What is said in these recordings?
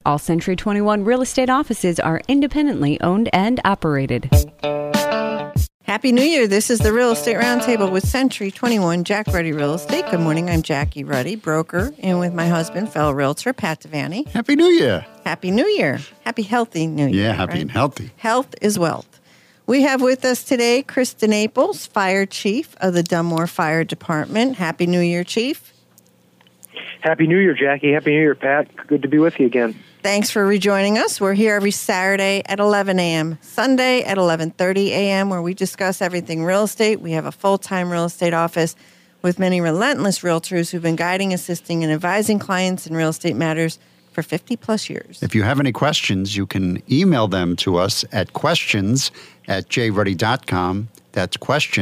All Century 21 real estate offices are independently owned and operated. Happy New Year. This is the Real Estate Roundtable with Century 21 Jack Ruddy Real Estate. Good morning. I'm Jackie Ruddy, broker, and with my husband, fellow realtor, Pat Devaney. Happy New Year. Happy New Year. Happy healthy New Year. Yeah, happy and healthy. Health is wealth. We have with us today Krista Naples, Fire Chief of the Dunmore Fire Department. Happy New Year, Chief. Happy New Year, Jackie. Happy New Year, Pat. Good to be with you again. Thanks for rejoining us. We're here every Saturday at 11 a.m., Sunday at 11:30 a.m., where we discuss everything real estate. We have a full-time real estate office with many relentless realtors who've been guiding, assisting, and advising clients in real estate matters for 50-plus years. If you have any questions, you can email them to us at questions@jruddy.com. That's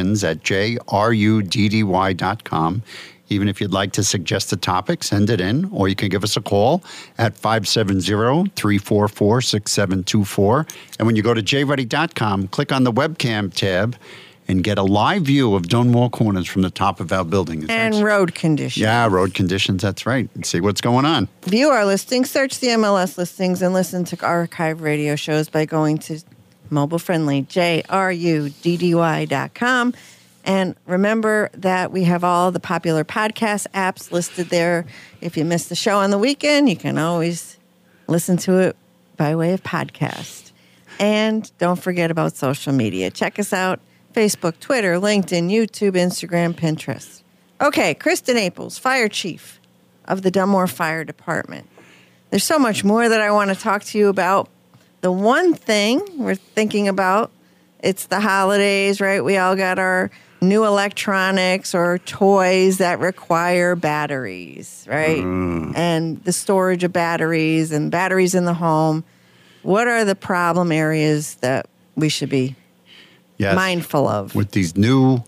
questions@jruddy.com. Even if you'd like to suggest a topic, send it in, or you can give us a call at 570-344-6724. And when you go to jruddy.com, click on the webcam tab and get a live view of Dunmore Corners from the top of our building. And road conditions. Yeah, road conditions, that's right. And see what's going on. View our listings, search the MLS listings, and listen to archive radio shows by going to mobile-friendly jruddy.com. And remember that we have all the popular podcast apps listed there. If you missed the show on the weekend, you can always listen to it by way of podcast. And don't forget about social media. Check us out, Facebook, Twitter, LinkedIn, YouTube, Instagram, Pinterest. Okay, Krista Naples, Fire Chief of the Dunmore Fire Department. There's so much more that I want to talk to you about. The one thing we're thinking about, it's the holidays, right? We all got our new electronics or toys that require batteries, right? And the storage of batteries and batteries in the home. What are the problem areas that we should be mindful of? With these new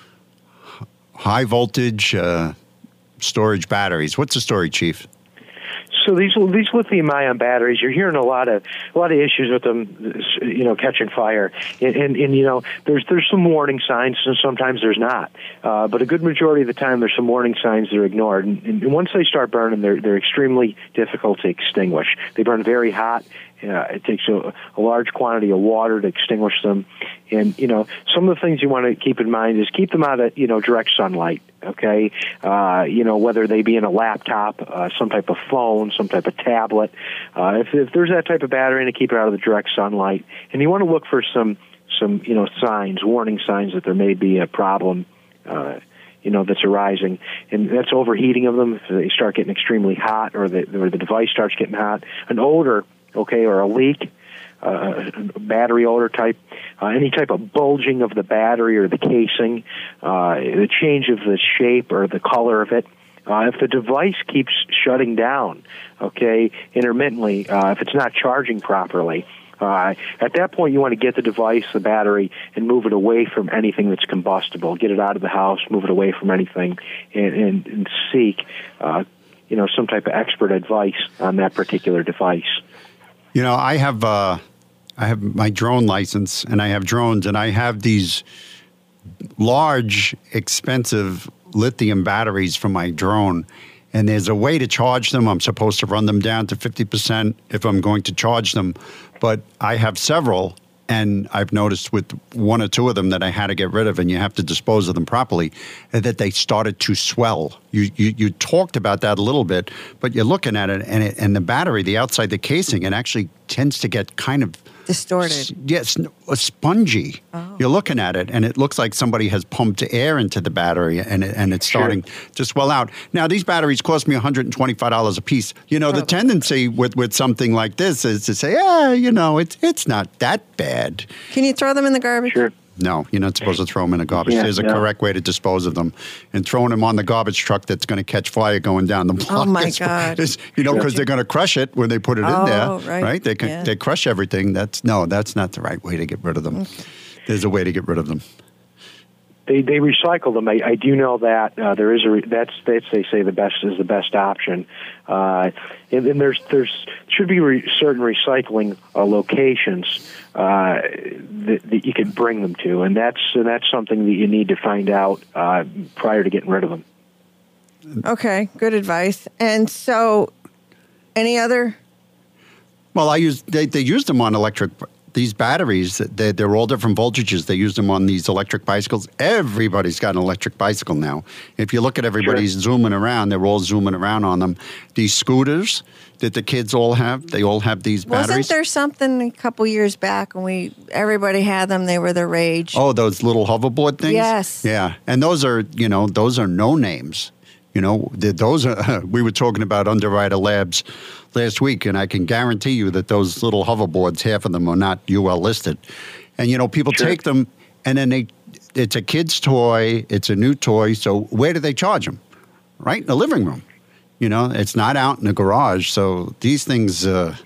high voltage storage batteries. What's the story, Chief? So these lithium-ion batteries, you're hearing a lot of issues with them, catching fire, and there's some warning signs, and sometimes there's not. But a good majority of the time, there's some warning signs that are ignored, and once they start burning, they're extremely difficult to extinguish. They burn very hot. It takes a large quantity of water to extinguish them. And, some of the things you want to keep in mind is keep them out of, direct sunlight, okay? Whether they be in a laptop, some type of phone, some type of tablet. If there's that type of battery, and keep it out of the direct sunlight. And you want to look for some signs, warning signs that there may be a problem, that's arising. And that's overheating of them. If they start getting extremely hot or the device starts getting hot. An odor, okay, or a leak, battery odor type, any type of bulging of the battery or the casing, the change of the shape or the color of it. If the device keeps shutting down, okay, intermittently, if it's not charging properly, at that point you want to get the device, the battery, and move it away from anything that's combustible. Get it out of the house, move it away from anything, and seek, some type of expert advice on that particular device. I have my drone license, and I have drones, and I have these large, expensive lithium batteries for my drone. And there's a way to charge them. I'm supposed to run them down to 50% if I'm going to charge them. But I have several, and I've noticed with one or two of them that I had to get rid of, and you have to dispose of them properly, that they started to swell. You talked about that a little bit, but you're looking at it, and the battery, the outside, the casing, it actually tends to get kind of distorted. Yes, spongy. Oh. You're looking at it, and it looks like somebody has pumped air into the battery, and it's starting to swell out. Now, these batteries cost me $125 a piece. The tendency with something like this is to say, it's not that bad. Can you throw them in the garbage? Sure. No, you're not supposed to throw them in the garbage. There's a correct way to dispose of them. And throwing them on the garbage truck that's going to catch fire going down the block. Oh, my God. Because they're going to crush it when they put it in there. Right? They crush everything. That's not the right way to get rid of them. Okay. There's a way to get rid of them. They recycle them. I do know that there is they say the best option, and there's should be certain recycling locations that you can bring them to, and that's something that you need to find out prior to getting rid of them. Okay, good advice. And so, any other Well, they used them on electric. These batteries, they're all different voltages. They use them on these electric bicycles. Everybody's got an electric bicycle now. If you look at everybody's zooming around, they're all zooming around on them. These scooters that the kids all have, they all have these batteries. Wasn't there something a couple years back when everybody had them? They were the rage. Oh, those little hoverboard things? Yes. Yeah. And those are no names. Those are, we were talking about Underwriter Labs last week, and I can guarantee you that those little hoverboards, half of them are not UL listed. And, people take them, and then it's a kid's toy, it's a new toy, so where do they charge them? Right in the living room. It's not out in the garage, so these things, got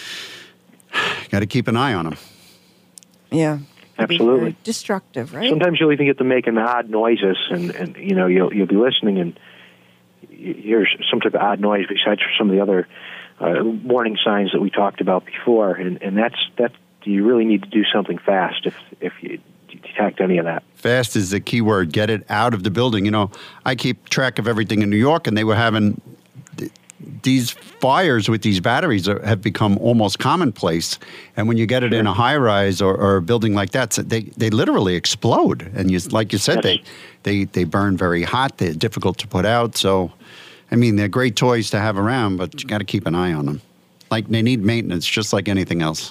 to keep an eye on them. Yeah. Absolutely. Destructive, right? Sometimes you'll even get them making odd noises, and you'll be listening and you hear some type of odd noise besides some of the other warning signs that we talked about before, and that's you really need to do something fast if you detect any of that. Fast is the key word. Get it out of the building. I keep track of everything in New York, and they were having these fires with these batteries have become almost commonplace. And when you get it in a high rise or a building like that, they literally explode. And like you said, they burn very hot. They're difficult to put out. So, they're great toys to have around, but you got to keep an eye on them. Like they need maintenance, just like anything else.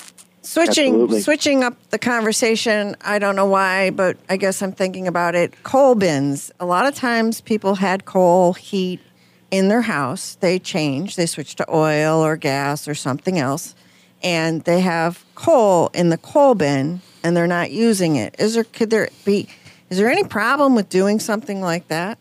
Switching up the conversation, I don't know why, but I guess I'm thinking about it. Coal bins. A lot of times people had coal heat in their house. They switch to oil or gas or something else, and they have coal in the coal bin and they're not using it. Is there any problem with doing something like that?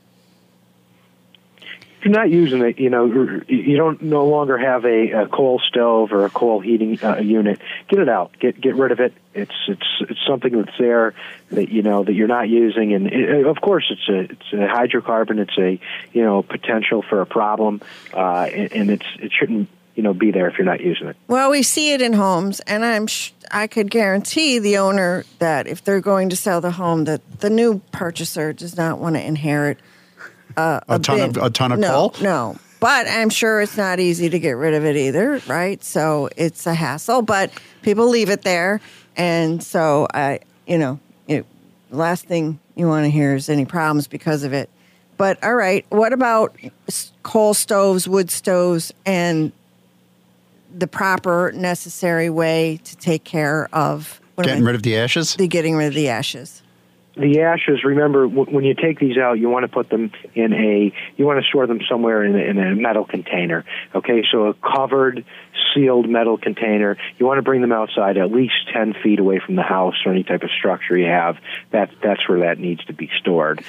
If you're not using it, you don't no longer have a coal stove or a coal heating unit. Get it out. Get rid of it. It's something that's there that that you're not using, and of course it's a hydrocarbon. It's a potential for a problem, and it shouldn't be there if you're not using it. Well, we see it in homes, and I could guarantee the owner that if they're going to sell the home, that the new purchaser does not want to inherit a ton of coal? No. But I'm sure it's not easy to get rid of it either, right? So it's a hassle, but people leave it there. And so, the last thing you want to hear is any problems because of it. But all right, what about coal stoves, wood stoves, and the proper necessary way to take care of getting rid of the ashes? Getting rid of the ashes. The ashes, remember, when you take these out, you want to put them you want to store them somewhere in a metal container. Okay, so a covered, sealed metal container. You want to bring them outside at least 10 feet away from the house or any type of structure you have. That's where that needs to be stored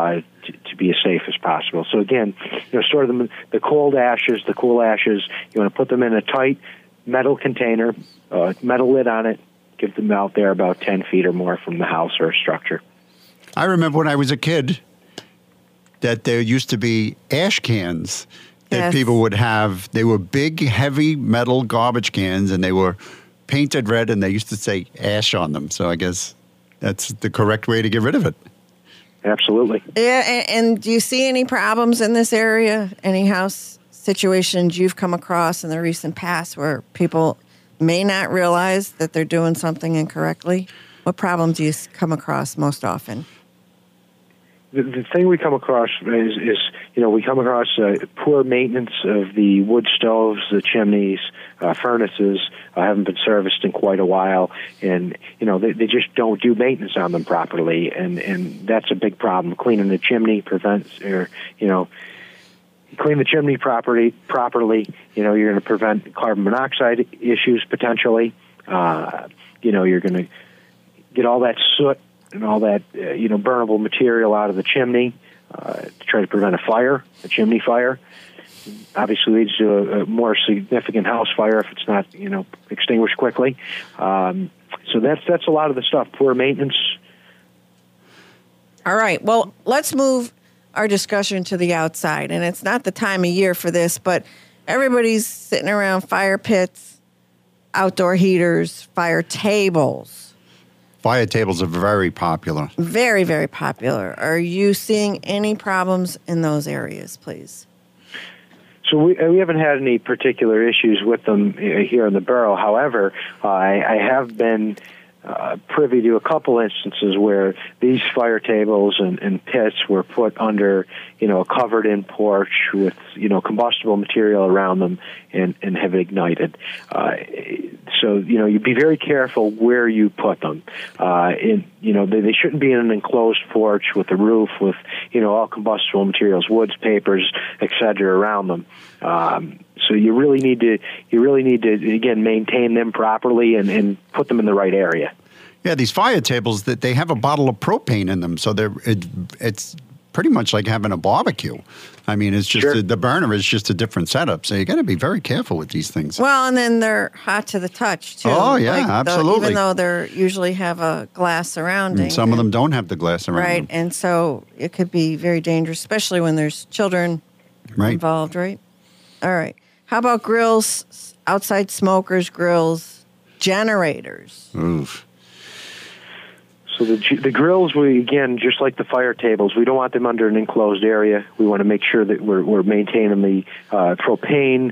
to be as safe as possible. So again, store them, the cool ashes. You want to put them in a tight metal container, metal lid on it. Give them out there about 10 feet or more from the house or structure. I remember when I was a kid that there used to be ash cans that people would have. They were big, heavy metal garbage cans, and they were painted red, and they used to say ash on them. So I guess that's the correct way to get rid of it. Absolutely. Yeah, and do you see any problems in this area? Any house situations you've come across in the recent past where people may not realize that they're doing something incorrectly? What problems do you come across most often? The thing we come across is we come across poor maintenance of the wood stoves, the chimneys, furnaces haven't been serviced in quite a while, and they just don't do maintenance on them properly, and that's a big problem. Cleaning the chimney prevents, clean the chimney properly, you're going to prevent carbon monoxide issues potentially. You're going to get all that soot and all that, burnable material out of the chimney to try to prevent a chimney fire. Obviously leads to a more significant house fire if it's not, extinguished quickly. So that's a lot of the stuff, poor maintenance. All right. Well, let's move our discussion to the outside. And it's not the time of year for this, but everybody's sitting around fire pits, outdoor heaters, fire tables. Fire tables are very popular. Very, very popular. Are you seeing any problems in those areas, please? So we haven't had any particular issues with them here in the borough. However, I have been privy to a couple instances where these fire tables and pits were put under, a covered-in porch with, combustible material around them and have ignited. So, you'd be very careful where you put them. They shouldn't be in an enclosed porch with a roof with, all combustible materials, woods, papers, etc. around them. So you really need to again maintain them properly and put them in the right area. Yeah, these fire tables, that they have a bottle of propane in them, so it's pretty much like having a barbecue. I mean, it's just Sure. the burner is just a different setup, so you got to be very careful with these things. Well, and then they're hot to the touch too. Oh, yeah, absolutely. Even though they usually have a glass surrounding. And some of them don't have the glass around Right, them. and so it could be very dangerous, especially when there's children involved, right? All right. How about grills, outside smokers, grills, generators? Oof. So the grills, we again, just like the fire tables, we don't want them under an enclosed area. We want to make sure that we're maintaining the propane,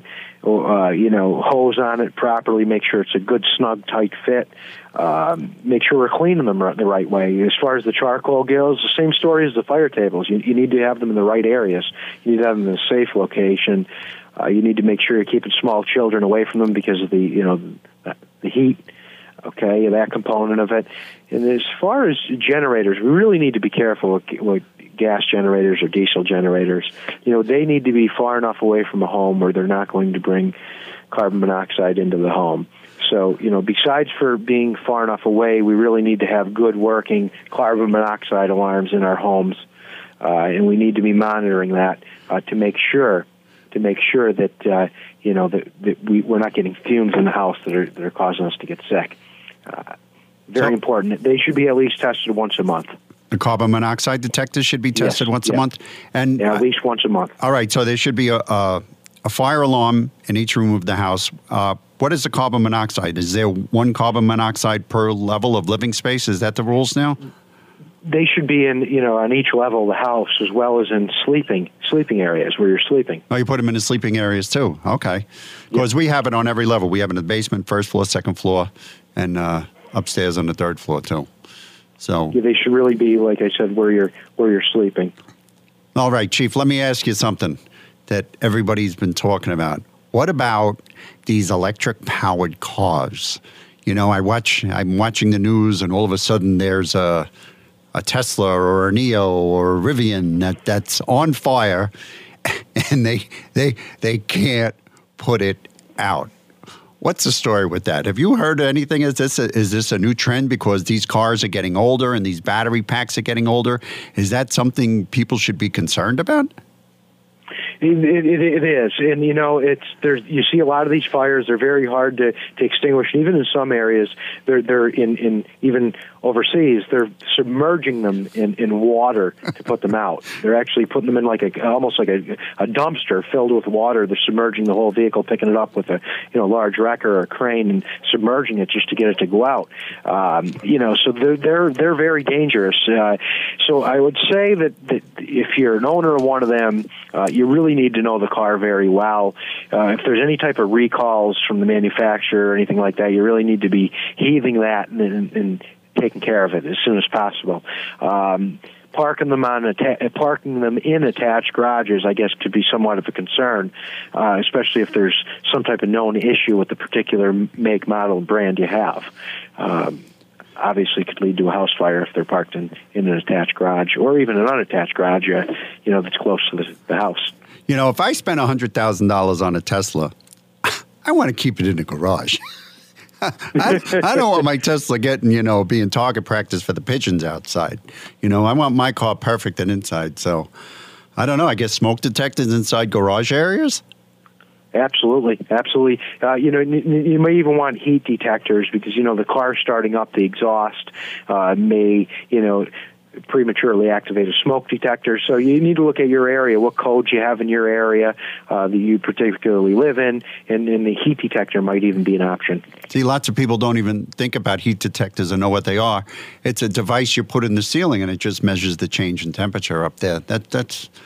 hose on it properly. Make sure it's a good, snug, tight fit. Make sure we're cleaning them the right way. As far as the charcoal grills, the same story as the fire tables. You need to have them in the right areas. You need to have them in a safe location. You need to make sure you're keeping small children away from them because of the heat. Okay, that component of it. And as far as generators, we really need to be careful with gas generators or diesel generators. They need to be far enough away from a home where they're not going to bring carbon monoxide into the home. So, besides for being far enough away, we really need to have good working carbon monoxide alarms in our homes. And we need to be monitoring that to make sure that that we're not getting fumes in the house that are causing us to get sick. Very important. They should be at least tested once a month. The carbon monoxide detectors should be tested once a month, and at least once a month. All right, so there should be a fire alarm in each room of the house. What is the carbon monoxide? Is there one carbon monoxide per level of living space? Is that the rules now? They should be in, on each level of the house, as well as in sleeping areas where you're sleeping. Oh, you put them in the sleeping areas too. Okay, because we have it on every level. We have it in the basement, first floor, second floor, and upstairs on the third floor too. So they should really be, like I said, where you're sleeping. All right, Chief. Let me ask you something that everybody's been talking about. What about these electric-powered cars? I'm watching the news, and all of a sudden there's a Tesla or a Neo or a Rivian that's on fire, and they can't put it out. What's the story with that? Have you heard anything? Is this a new trend because these cars are getting older and these battery packs are getting older? Is that something people should be concerned about? It is, and you see a lot of these fires. They're very hard to extinguish. And even in some areas, they're in even overseas. They're submerging them in water to put them out. They're actually putting them in almost like a dumpster filled with water. They're submerging the whole vehicle, picking it up with a large wrecker or a crane, and submerging it just to get it to go out. So they're very dangerous. So I would say that if you're an owner of one of them, you really need to know the car very well. If there's any type of recalls from the manufacturer or anything like that, you really need to be heaving that and taking care of it as soon as possible. Parking them in attached garages, I guess, could be somewhat of a concern, especially if there's some type of known issue with the particular make, model, and brand you have. Obviously could lead to a house fire if they're parked in an attached garage or even an unattached garage, that's close to the house. If I spend $100,000 on a Tesla, I want to keep it in the garage. I don't want my Tesla being target practice for the pigeons outside. I want my car perfect and inside. So I don't know. I guess smoke detectors inside garage areas? Absolutely. You may even want heat detectors because, the car starting up, the exhaust may, prematurely activate a smoke detector. So you need to look at your area, what codes you have in your area that you particularly live in, and the heat detector might even be an option. See, lots of people don't even think about heat detectors and know what they are. It's a device you put in the ceiling, and it just measures the change in temperature up there.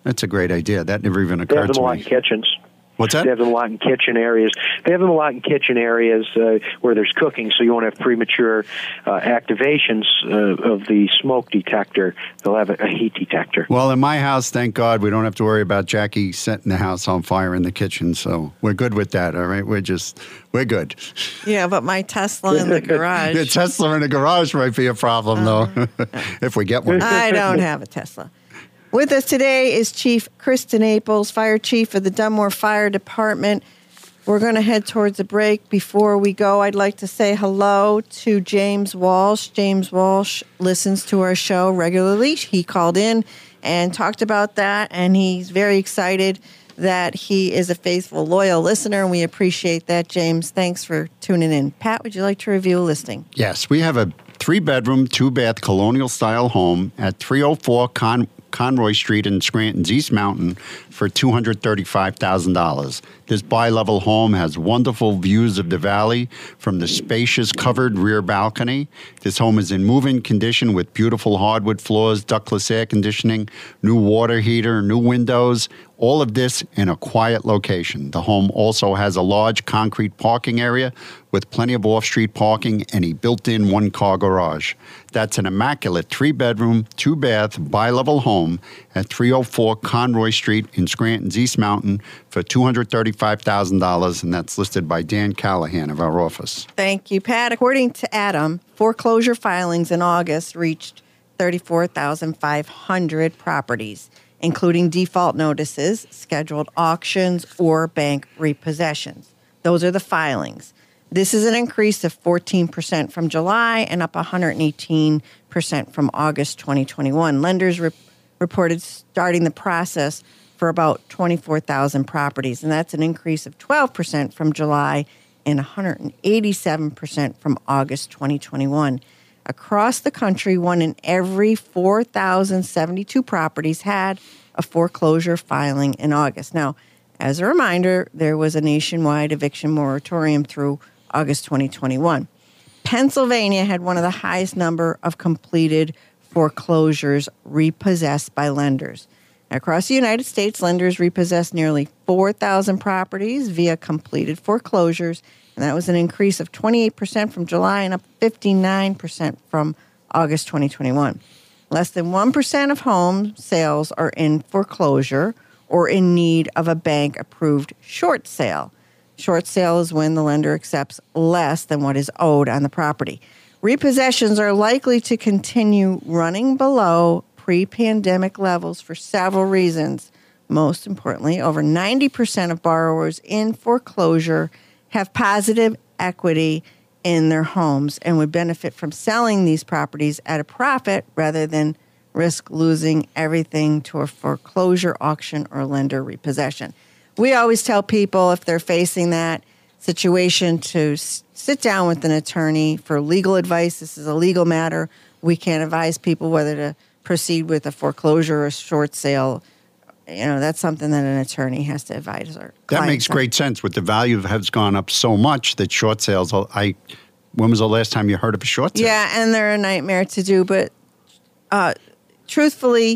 That's a great idea. That never even They occurred have them to a lot in me. kitchens. What's that? They have them a lot in kitchen areas. They have them a lot in kitchen areas where there's cooking, so you won't have premature activations of the smoke detector. They'll have a heat detector. Well, in my house, thank God, we don't have to worry about Jackie setting the house on fire in the kitchen. So we're good with that, all right? We're good. Yeah, but my Tesla in the garage. The Tesla in the garage might be a problem, though, if we get one. I don't have a Tesla. With us today is Chief Krista Naples, Fire Chief of the Dunmore Fire Department. We're going to head towards a break. Before we go, I'd like to say hello to James Walsh. James Walsh listens to our show regularly. He called in and talked about that, and he's very excited that he is a faithful, loyal listener, and we appreciate that, James. Thanks for tuning in. Pat, would you like to review a listing? Yes, we have a 3-bedroom, 2-bath colonial-style home at 304 Conroy Street in Scranton's East Mountain for $235,000. This bi-level home has wonderful views of the valley from the spacious covered rear balcony. This home is in move-in condition with beautiful hardwood floors, ductless air conditioning, new water heater, new windows, all of this in a quiet location. The home also has a large concrete parking area with plenty of off-street parking and a built-in 1-car garage. That's an immaculate 3-bedroom, 2-bath, bi-level home at 304 Conroy Street in Scranton's East Mountain for $235,000, and that's listed by Dan Callahan of our office. Thank you, Pat. According to Adam, foreclosure filings in August reached 34,500 properties, including default notices, scheduled auctions, or bank repossessions. Those are the filings. This is an increase of 14% from July and up 118% from August 2021. Lenders reported starting the process for about 24,000 properties, and that's an increase of 12% from July and 187% from August 2021. Across the country, 1 in every 4,072 properties had a foreclosure filing in August. Now, as a reminder, there was a nationwide eviction moratorium through August 2021. Pennsylvania had one of the highest number of completed foreclosures repossessed by lenders. Across the United States, lenders repossessed nearly 4,000 properties via completed foreclosures, and that was an increase of 28% from July and up 59% from August 2021. Less than 1% of home sales are in foreclosure or in need of a bank-approved short sale. Short sale is when the lender accepts less than what is owed on the property. Repossessions are likely to continue running below pre-pandemic levels for several reasons. Most importantly, over 90% of borrowers in foreclosure have positive equity in their homes and would benefit from selling these properties at a profit rather than risk losing everything to a foreclosure auction or lender repossession. We always tell people if they're facing that situation to sit down with an attorney for legal advice. This is a legal matter. We can't advise people whether to proceed with a foreclosure or a short sale. You know, that's something that an attorney has to advise our clients. That makes great sense. With the value has gone up so much that short sales, when was the last time you heard of a short sale? Yeah, and they're a nightmare to do. But truthfully,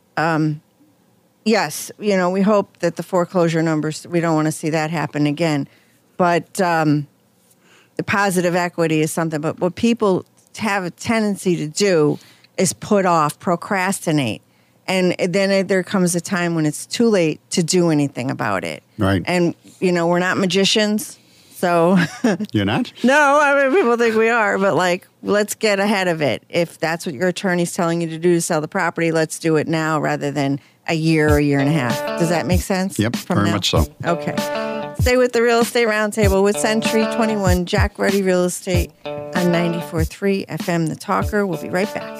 yes, you know, we hope that the foreclosure numbers, we don't want to see that happen again. But the positive equity is something. But what people have a tendency to do is put off, procrastinate. And then there comes a time when it's too late to do anything about it. Right. And, you know, we're not magicians, so. You're not? No, I mean, people think we are, but like, let's get ahead of it. If that's what your attorney's telling you to do to sell the property, let's do it now rather than a year and a half. Does that make sense? Yep, very much so. Okay. Stay with the Real Estate Roundtable with Century 21 Jack Ruddy Real Estate on 94.3 FM The Talker. We'll be right back.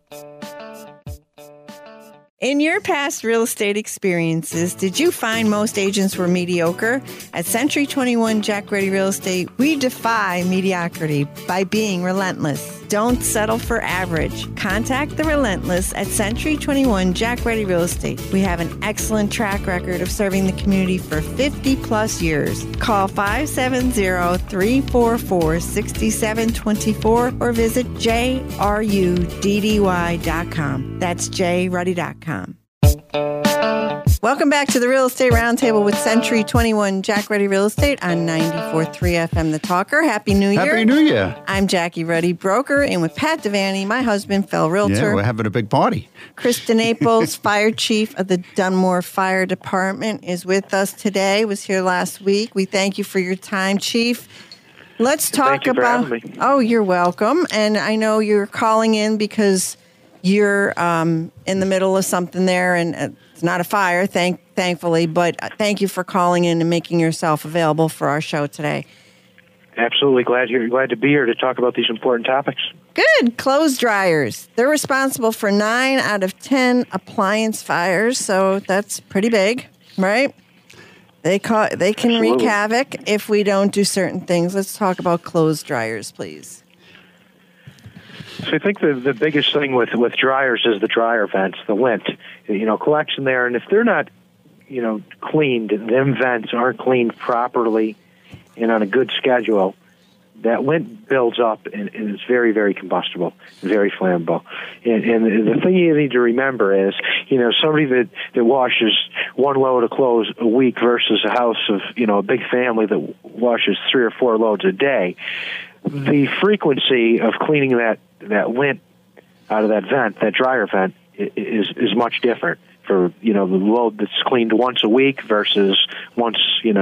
In your past real estate experiences, did you find most agents were mediocre? At Century 21 Jack Ruddy Real Estate, we defy mediocrity by being relentless. Don't settle for average. Contact the Relentless at Century 21 Jack Ruddy Real Estate. We have an excellent track record of serving the community for 50 plus years. Call 570-344-6724 or visit jruddy.com. That's jruddy.com. Welcome back to the Real Estate Roundtable with Century 21 Jack Ruddy Real Estate on 94.3 FM The Talker. Happy New Year. Happy New Year. I'm Jackie Ruddy, broker, and with Pat Devaney, my husband, Phil Realtor. Yeah, we're having a big party. Krista Naples, Fire Chief of the Dunmore Fire Department, is with us today, was here last week. We thank you for your time, Chief. Let's talk Thank you for about... having me. Oh, you're welcome. And I know you're calling in because you're in the middle of something there, and it's not a fire, thankfully, but thank you for calling in and making yourself available for our show today. Absolutely glad to be here to talk about these important topics. Good. Clothes dryers. They're responsible for 9 out of 10 appliance fires, so that's pretty big, right? They can wreak Absolutely. havoc if we don't do certain things. Let's talk about clothes dryers, please. So I think the biggest thing with dryers is the dryer vents, the lint, collection there. And if they're not, cleaned, them vents aren't cleaned properly and on a good schedule, that lint builds up and it's very, very combustible, very flammable. And the thing you need to remember is, somebody that washes one load of clothes a week versus a house of, a big family that washes 3 or 4 loads a day, the frequency of cleaning that lint out of that vent, that dryer vent, is much different for, the load that's cleaned once a week versus once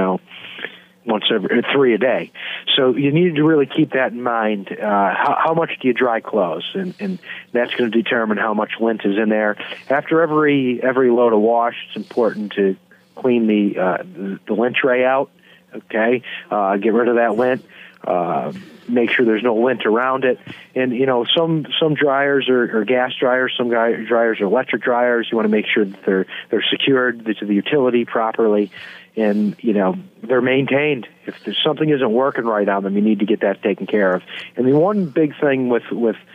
every 3 a day. So you need to really keep that in mind. How much do you dry clothes? And that's going to determine how much lint is in there. After every load of wash, it's important to clean the lint tray out, okay? Get rid of that lint. Make sure there's no lint around it. And, some dryers are gas dryers, some dryers are electric dryers. You want to make sure that they're secured to the utility properly and, they're maintained. If there's something isn't working right on them, you need to get that taken care of. And the one big thing with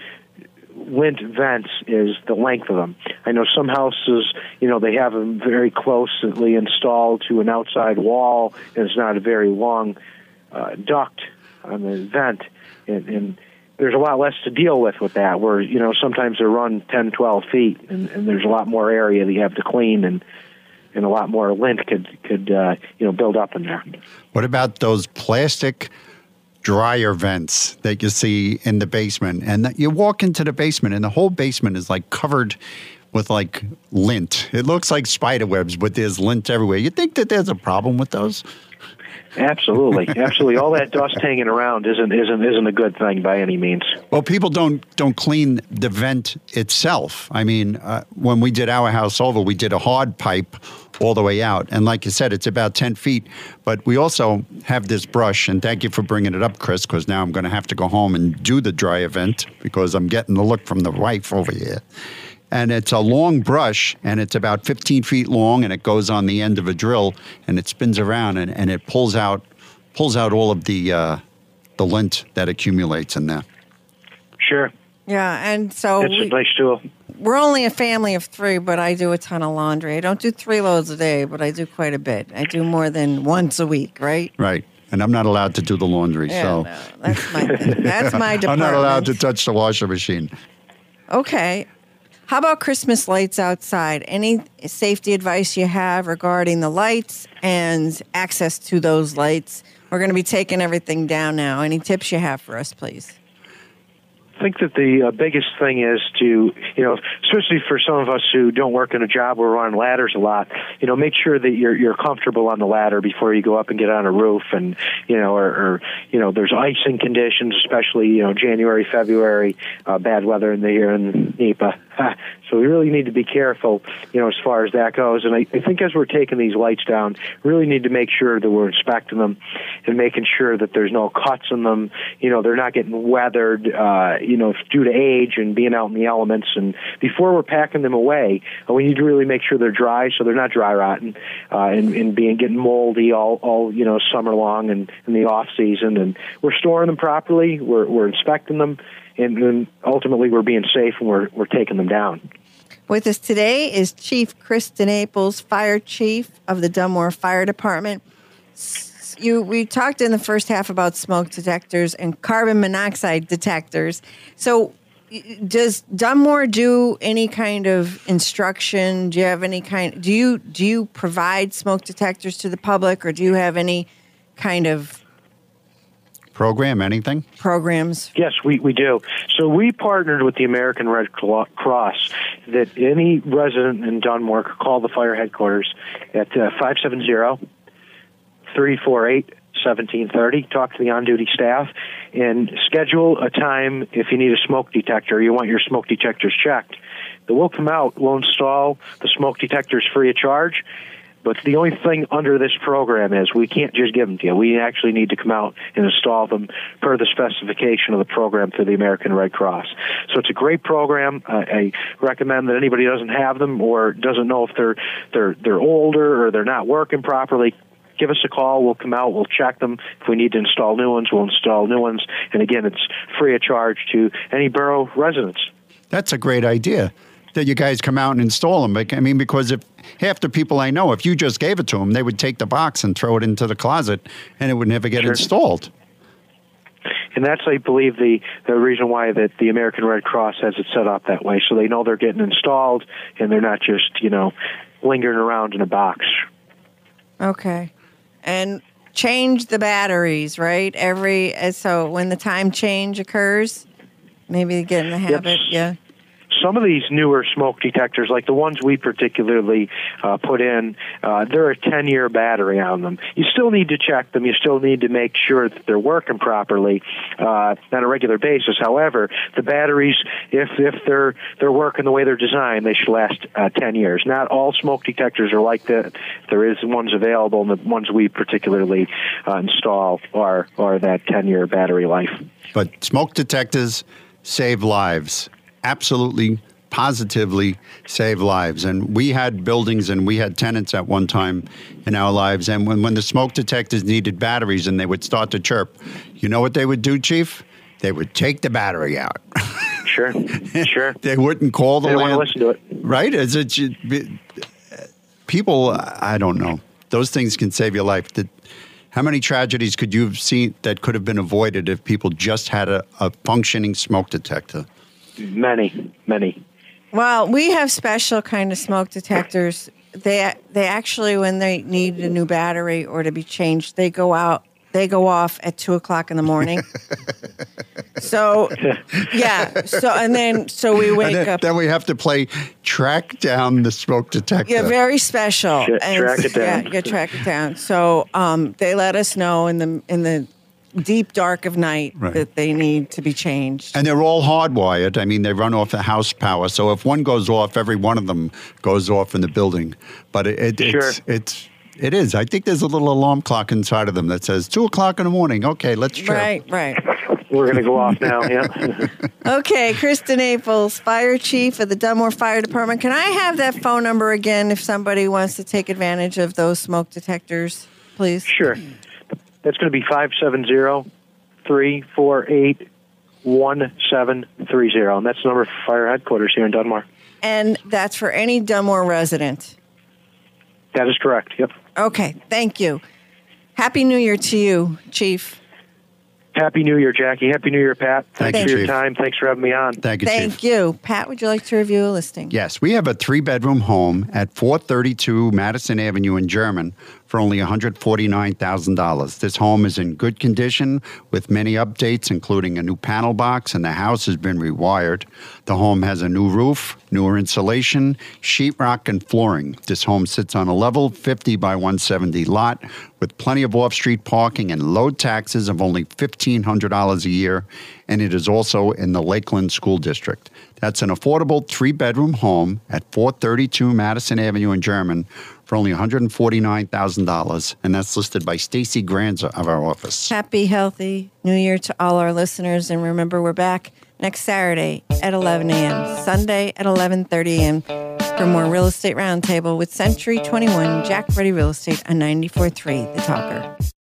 lint vents is the length of them. I know some houses, they have them very closely installed to an outside wall, and it's not a very long duct on the vent, and there's a lot less to deal with that, where, sometimes they run 10, 12 feet, and there's a lot more area that you have to clean, and a lot more lint could build up in there. What about those plastic dryer vents that you see in the basement? And that you walk into the basement, and the whole basement is like covered with like lint. It looks like spider webs, but there's lint everywhere. You think that there's a problem with those? Absolutely. All that dust hanging around isn't a good thing by any means. Well, people don't clean the vent itself. I mean, when we did our house over, we did a hard pipe all the way out, and like you said, it's about 10 feet. But we also have this brush, and thank you for bringing it up, Chris, because now I'm going to have to go home and do the dryer vent because I'm getting the look from the wife over here. And it's a long brush, and it's about 15 feet long, and it goes on the end of a drill, and it spins around, and it pulls out all of the lint that accumulates in there. Sure. Yeah, and so It's a nice tool. we're only a family of 3, but I do a ton of laundry. I don't do 3 loads a day, but I do quite a bit. I do more than once a week, right? Right. And I'm not allowed to do the laundry, Yeah, so no, that's my department. I'm not allowed to touch the washer machine. Okay. How about Christmas lights outside? Any safety advice you have regarding the lights and access to those lights? We're going to be taking everything down now. Any tips you have for us, please? I think that the biggest thing is to, especially for some of us who don't work in a job where we're on ladders a lot, make sure that you're comfortable on the ladder before you go up and get on a roof, and or there's icing conditions, especially January, February, bad weather here in NEPA. So we really need to be careful, as far as that goes. And I think as we're taking these lights down, we really need to make sure that we're inspecting them and making sure that there's no cuts in them. They're not getting weathered, due to age and being out in the elements. And before we're packing them away, we need to really make sure they're dry so they're not dry rotten and getting moldy all summer long and in the off season. And we're storing them properly. We're inspecting them. And ultimately, we're being safe, and we're taking them down. With us today is Chief Krista Naples, Fire Chief of the Dunmore Fire Department. We talked in the first half about smoke detectors and carbon monoxide detectors. So does Dunmore do any kind of instruction? Do you have any kind? Do you provide smoke detectors to the public, or do you have any kind of Program anything? programs? Yes, we do. So we partnered with the American Red Cross that any resident in Dunmore could call the fire headquarters at 570-348-1730, talk to the on-duty staff, and schedule a time if you need a smoke detector, you want your smoke detectors checked. Then we'll come out, we'll install the smoke detectors free of charge. But the only thing under this program is we can't just give them to you. We actually need to come out and install them per the specification of the program through the American Red Cross. So it's a great program. I recommend that anybody who doesn't have them or doesn't know if they're older or they're not working properly, give us a call. We'll come out. We'll check them. If we need to install new ones, we'll install new ones. And again, it's free of charge to any borough residents. That's a great idea that you guys come out and install them. I mean, because if half the people I know, if you just gave it to them, they would take the box and throw it into the closet and it would never get installed. And that's, I believe, the reason why that the American Red Cross has it set up that way, so they know they're getting installed and they're not just, lingering around in a box. Okay. And change the batteries, right? So when the time change occurs, maybe get in the habit. Yeah. Some of these newer smoke detectors, like the ones we particularly put in, they're a 10-year battery on them. You still need to check them. You still need to make sure that they're working properly on a regular basis. However, the batteries, if they're working the way they're designed, they should last 10 years. Not all smoke detectors are like that. There is ones available, and the ones we particularly install are that 10-year battery life. But smoke detectors save lives. Absolutely, positively save lives. And we had buildings and we had tenants at one time in our lives. And when the smoke detectors needed batteries and they would start to chirp, you know what they would do, Chief? They would take the battery out. Sure. They wouldn't call the They don't want to listen to it. Right? People, I don't know. Those things can save your life. How many tragedies could you have seen that could have been avoided if people just had a functioning smoke detector? Many. Well, we have special kind of smoke detectors. They actually, when they need a new battery or to be changed, they go off at 2:00 in the morning. So, yeah. So we wake up. Then we have to play track down the smoke detector. Yeah, very special. Track it down. Yeah, track it down. So they let us know in the deep dark of night that they need to be changed. And they're all hardwired. I mean, they run off the house power. So if one goes off, every one of them goes off in the building. But it is. I think there's a little alarm clock inside of them that says 2:00 in the morning. Okay, let's try. Right. We're going to go off now, yeah. Okay, Krista Naples, Fire Chief of the Dunmore Fire Department. Can I have that phone number again if somebody wants to take advantage of those smoke detectors, please? Sure. That's going to be 570-348-1730, and that's the number for fire headquarters here in Dunmore. And that's for any Dunmore resident? That is correct, yep. Okay, thank you. Happy New Year to you, Chief. Happy New Year, Jackie. Happy New Year, Pat. Thank you, for your Chief. time. Thanks for having me on. Thank you, Chief. Thank you. Pat, would you like to review a listing? Yes, we have a 3-bedroom home at 432 Madison Avenue in German for only $149,000. This home is in good condition with many updates, including a new panel box, and the house has been rewired. The home has a new roof, newer insulation, sheetrock, and flooring. This home sits on a level 50 by 170 lot with plenty of off-street parking and low taxes of only $1,500 a year, and it is also in the Lakeland School District. That's an affordable 3-bedroom home at 432 Madison Avenue in German for only $149,000, and that's listed by Stacy Granza of our office. Happy, healthy New Year to all our listeners, and remember, we're back next Saturday at 11 a.m., Sunday at 11:30 a.m. for more Real Estate Roundtable with Century 21 Jack Freddy Real Estate on 94.3 The Talker.